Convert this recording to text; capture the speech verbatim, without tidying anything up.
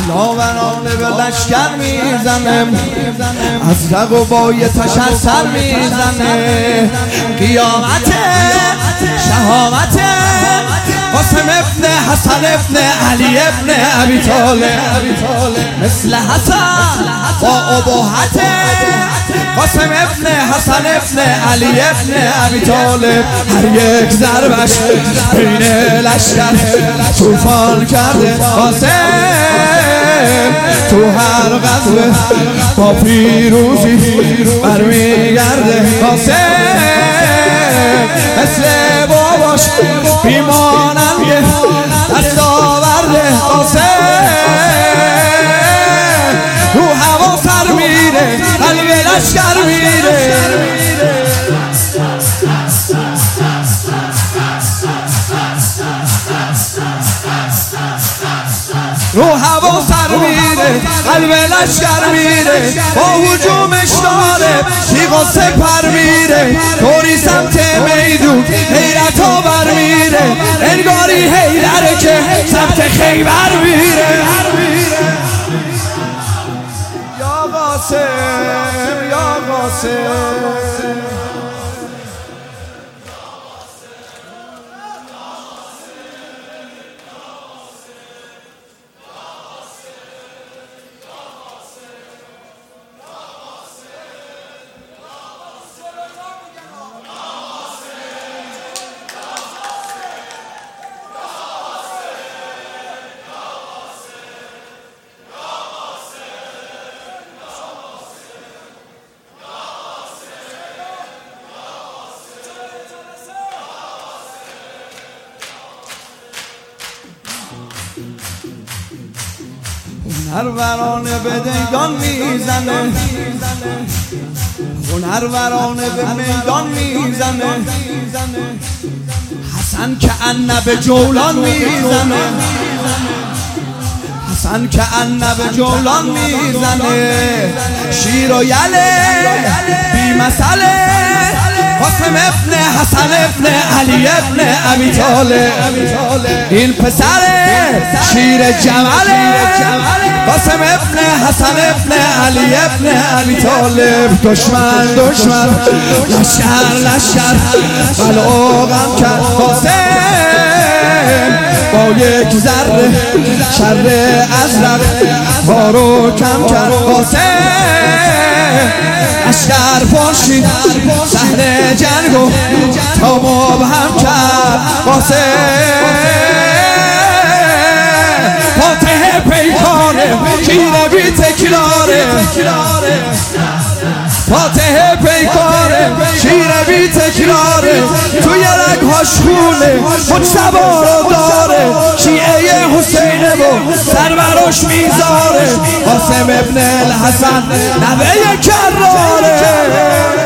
لاورانه به لشکر میزنه، از رق و بایتش از سر میزنه. قیامت شهامت قاسم ابن حسن ابن علی ابن ابی طالب، مثل حسن با ابهت قاسم ابن حسن ابن علی ابن ابی طالب. هر یک ضربش بین لشکر طوفان کرده قاسم، تو هر غزوه با پیروزی برمیگرده قاسم. مثل باباش بیماننده دست آورده قاسم، رو هوا سر میره قلب لشکر میره. رو هوا سر میره قلب لشکر میره، با هجومش داره تیغ و سپر میره. طوری سمت میدون حیرت آور میره، انگاری حیدره که سمت خیبر میره. یا قاسم یا قاسم هنرورانه به دیدان میزنه، هنرورانه به میدان میزنه. حسن که انه به جولان میزنه، حسن که انه به جولان میزنه. شیر و یله بی مسئله قاسم ابن حسن ابن علی ابن ابی طالب. این پسر شیر جمله قاسم ابن حسن ابن علی ابن ابی طالب. دشمن دشمن لشکر لشکر بلاغم کرد قاسم، با یک ذره شر ازرق بارو کم کرد قاسم. لشکر پاشید سهل جنگو تا مبهم کرد قاسم. فاتح پیکاره شیر بی تکراره، فاتح پیکاره شیر بی تکراره. توی رگهاش خونه مجتبی رو داره، شیعه حسینه و سر براش میذاره. قاسم ابن الحسن نوه کراره.